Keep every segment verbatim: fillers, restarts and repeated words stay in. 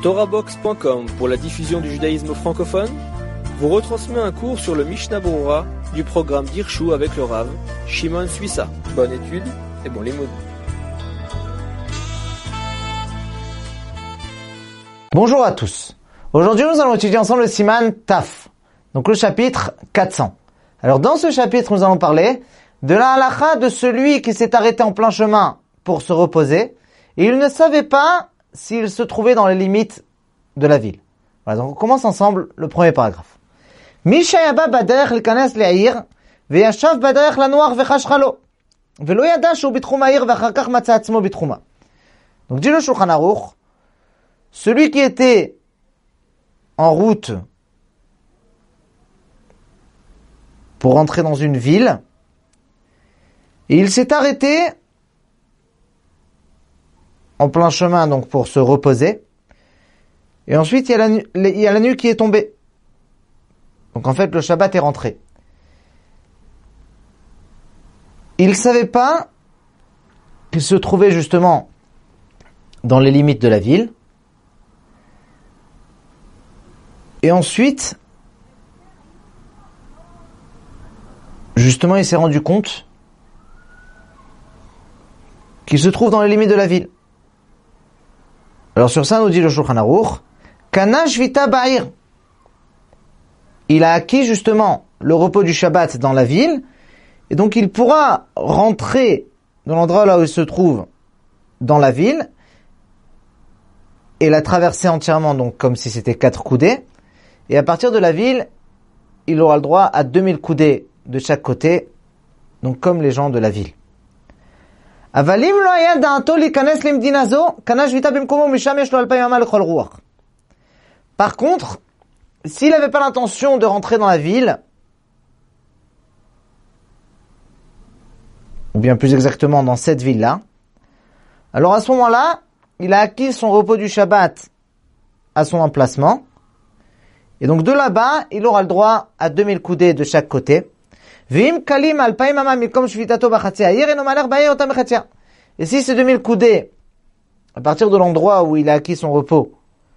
Torahbox point com pour la diffusion du judaïsme francophone vous retransmet un cours sur le Mishnah Berurah du programme d'Hirshu avec le Rav Shimon Suissa. Bonne étude et bon limoud. Bonjour à tous. Aujourd'hui, nous allons étudier ensemble le Siman Taf, donc le chapitre quatre cents. Alors dans ce chapitre, nous allons parler de la halakha de celui qui s'est arrêté en plein chemin pour se reposer et il ne savait pas s'il se trouvait dans les limites de la ville. Voilà, donc on commence ensemble le premier paragraphe. Mishayaba baderech likanes le'ir ve'yashav baderech lanoach ve'chashcha lo ve'lo yada shu bitchum ha'ir ve'achar kach matza atzmo bitchuma. Donc dit le Shulchan Aruch, celui qui était en route pour rentrer dans une ville et il s'est arrêté en plein chemin donc pour se reposer. Et ensuite, il y a la nuit, il y a la nuit qui est tombée. Donc en fait, le Shabbat est rentré. Il ne savait pas qu'il se trouvait justement dans les limites de la ville. Et ensuite, justement, il s'est rendu compte qu'il se trouve dans les limites de la ville. Alors sur ça, nous dit le Shulchan Aruch, Kana shvita ba'ir. Il a acquis justement le repos du Shabbat dans la ville, et donc il pourra rentrer dans l'endroit là où il se trouve dans la ville, et la traverser entièrement, donc comme si c'était quatre coudées, et à partir de la ville, il aura le droit à deux mille coudées de chaque côté, donc comme les gens de la ville. Par contre, s'il n'avait pas l'intention de rentrer dans la ville, ou bien plus exactement dans cette ville-là, alors à ce moment-là, il a acquis son repos du Shabbat à son emplacement, et donc de là-bas, il aura le droit à deux mille coudées de chaque côté. Et si ces deux mille coudées, à partir de l'endroit où il a acquis son repos,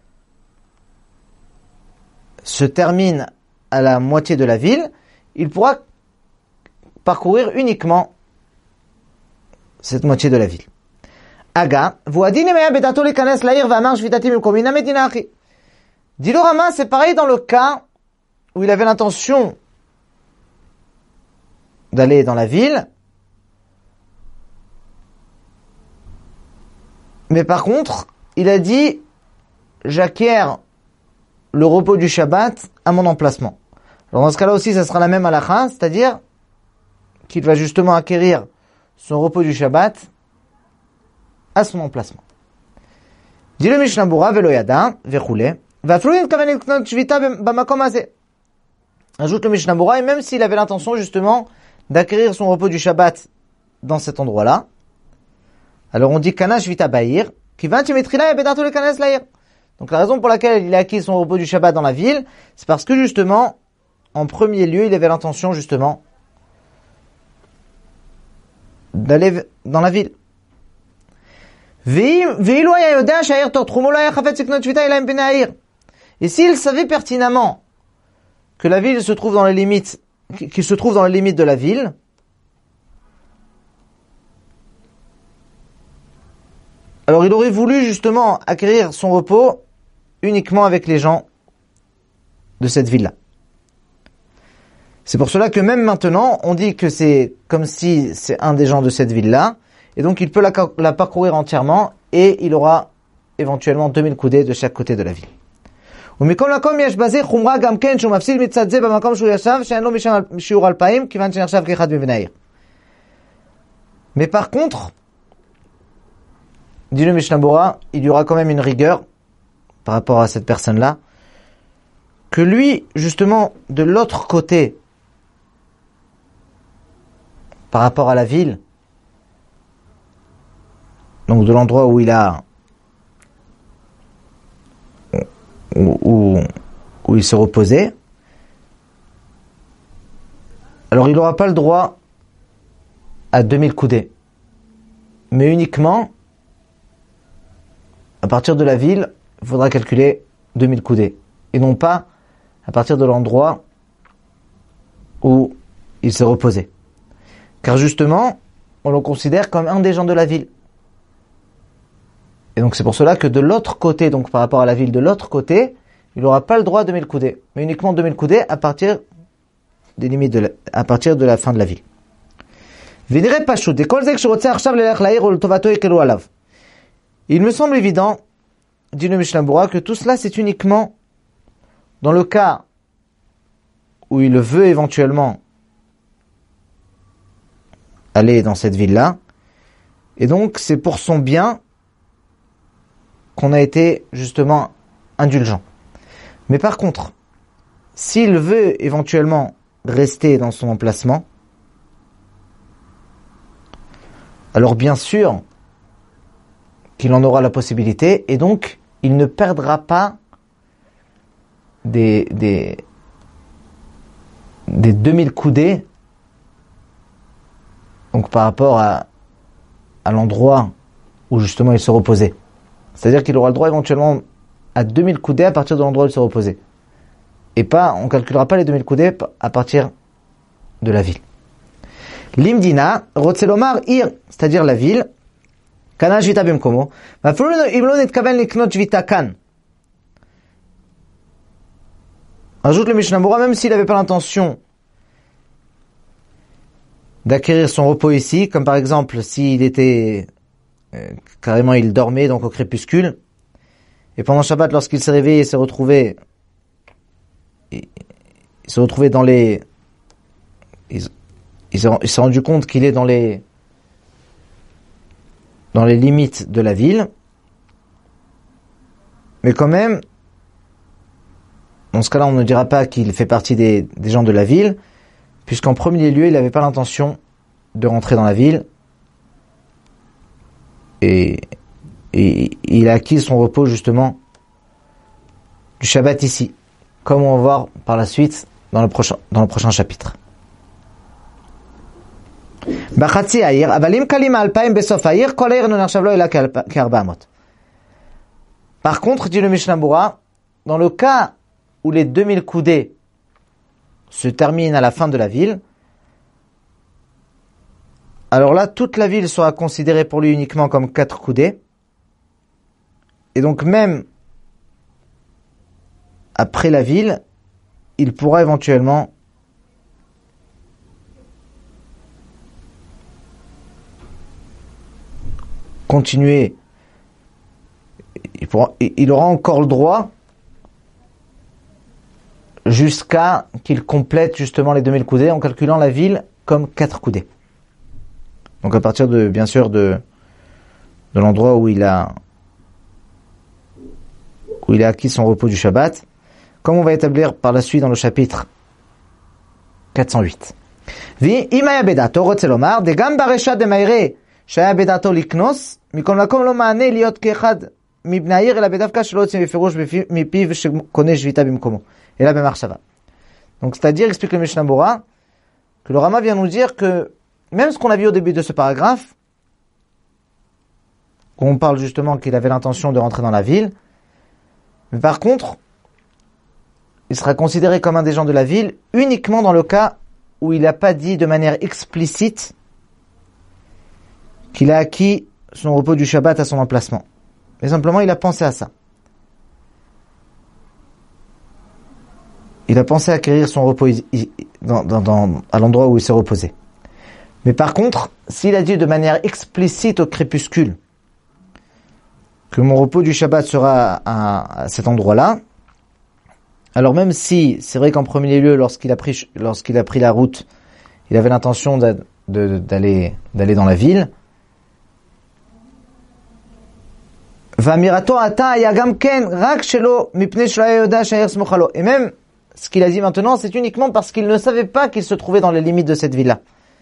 se terminent à la moitié de la ville, il pourra parcourir uniquement cette moitié de la ville. Aga, Dilorama, c'est pareil dans le cas où il avait l'intention d'aller dans la ville, mais par contre, il a dit, j'acquiers le repos du Shabbat à mon emplacement. Alors dans ce cas-là aussi, ça sera la même halakha, c'est-à-dire qu'il va justement acquérir son repos du Shabbat à son emplacement. Dit le Mishnah Berurah, velo yada, vechoule, vaflu yitkaven liknot shvita bamakom hazeh. Ajoute le Mishnah Berurah, et même s'il avait l'intention justement d'acquérir son repos du Shabbat dans cet endroit-là, alors on dit Kana shvita ba'ir, kivan shemetrila yabedato lekanes la'ir. Donc la raison pour laquelle il a acquis son repos du Shabbat dans la ville, c'est parce que justement, en premier lieu, il avait l'intention justement d'aller dans la ville. Et s'il savait pertinemment que la ville se trouve dans les limites, qu'il se trouve dans les limites de la ville, alors il aurait voulu justement acquérir son repos uniquement avec les gens de cette ville-là. C'est pour cela que même maintenant, on dit que c'est comme si c'est un des gens de cette ville-là, et donc il peut la, la parcourir entièrement, et il aura éventuellement deux mille coudées de chaque côté de la ville. Mais par contre, dit le Mishnah Berurah, il y aura quand même une rigueur par rapport à cette personne-là, que lui, justement, de l'autre côté, par rapport à la ville, donc de l'endroit où il a, où, où, où il se reposait, alors il n'aura pas le droit à deux mille coudées, mais uniquement à partir de la ville il faudra calculer deux mille coudées. Et non pas à partir de l'endroit où il s'est reposé. Car justement, on le considère comme un des gens de la ville. Et donc c'est pour cela que de l'autre côté, donc par rapport à la ville de l'autre côté, il n'aura pas le droit à deux mille coudées, mais uniquement deux mille coudées à partir des limites de la, à partir de la fin de la ville. Il me semble évident, dit le Mishnah Berurah, que tout cela c'est uniquement dans le cas où il veut éventuellement aller dans cette ville-là, et donc c'est pour son bien qu'on a été justement indulgent. Mais par contre, s'il veut éventuellement rester dans son emplacement, alors bien sûr qu'il en aura la possibilité, et donc il ne perdra pas des, des, des deux mille coudées, donc par rapport à, à l'endroit où justement il se reposait. C'est-à-dire qu'il aura le droit éventuellement à deux mille coudées à partir de l'endroit où il se reposait. Et pas, on ne calculera pas les deux mille coudées à partir de la ville. L'imdina, rotzelomar ir, c'est-à-dire la ville, kana jvita bimkomo, vafilu imlo netkaven liknot jvita kan. Ajoute le Mishnah Berurah, même s'il n'avait pas l'intention d'acquérir son repos ici, comme par exemple s'il était euh, carrément il dormait donc au crépuscule, et pendant Shabbat lorsqu'il s'est réveillé, il s'est retrouvé il, il s'est retrouvé dans les il, il, s'est, il s'est rendu compte qu'il est dans les dans les limites de la ville, mais quand même dans ce cas-là on ne dira pas qu'il fait partie des, des gens de la ville, puisqu'en premier lieu, il n'avait pas l'intention de rentrer dans la ville. Et, et il a acquis son repos, justement, du Shabbat ici. Comme on va voir par la suite dans le prochain, dans le prochain chapitre. Par contre, dit le Mishnah Berurah, dans le cas où les deux mille coudées se termine à la fin de la ville, alors là, toute la ville sera considérée pour lui uniquement comme quatre coudées. Et donc même après la ville, il pourra éventuellement continuer. Il, pourra, il aura encore le droit jusqu'à qu'il complète justement les deux mille coudées en calculant la ville comme quatre coudées. Donc à partir de, bien sûr, de, de l'endroit où il a où il a acquis son repos du Shabbat, comme on va établir par la suite dans le chapitre quatre cent huit. Vi imaya bedato rotzelomar de gam baresha de maire shaya bedato liknos mikol makom lo maane liot kechad mibnei ela bedavka shelo yotzim befirush mipiv shekone shvita bimkomo. Et là, donc, c'est-à-dire, explique le Mishnah Berurah, que le Rama vient nous dire que, même ce qu'on a vu au début de ce paragraphe, où on parle justement qu'il avait l'intention de rentrer dans la ville, mais par contre, il sera considéré comme un des gens de la ville uniquement dans le cas où il n'a pas dit de manière explicite qu'il a acquis son repos du Shabbat à son emplacement. Mais simplement, il a pensé à ça. Il a pensé à acquérir son repos dans, dans, dans, à l'endroit où il s'est reposé. Mais par contre, s'il a dit de manière explicite au crépuscule que mon repos du Shabbat sera à, à cet endroit-là, alors même si c'est vrai qu'en premier lieu, lorsqu'il a pris, lorsqu'il a pris la route, il avait l'intention de, de, d'aller, d'aller dans la ville, et même ce qu'il a dit maintenant, c'est uniquement parce qu'il ne savait pas qu'il se trouvait dans les limites de cette ville-là.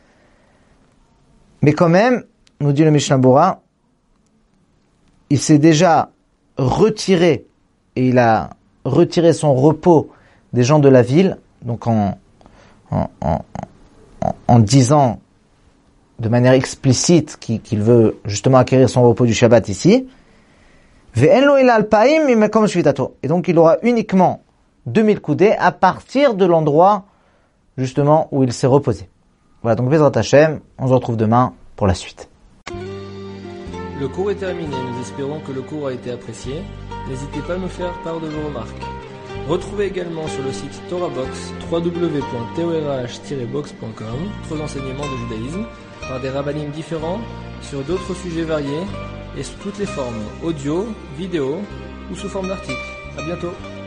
Mais quand même, nous dit le Mishnah Berurah, il s'est déjà retiré, et il a retiré son repos des gens de la ville, donc en, en, en, en, en disant de manière explicite qu'il, qu'il veut justement acquérir son repos du Shabbat ici. Ve'en lo ila alpaim mimekom shvitato. Et donc il aura uniquement deux mille coudées à partir de l'endroit justement où il s'est reposé. Voilà, donc Bezrat Hashem, on se retrouve demain pour la suite. Le cours est terminé, nous espérons que le cours a été apprécié. N'hésitez pas à nous faire part de vos remarques. Retrouvez également sur le site TorahBox w w w point torah tiret box point com d'autres enseignements de judaïsme par des rabbinim différents sur d'autres sujets variés et sous toutes les formes audio, vidéo ou sous forme d'articles. À bientôt.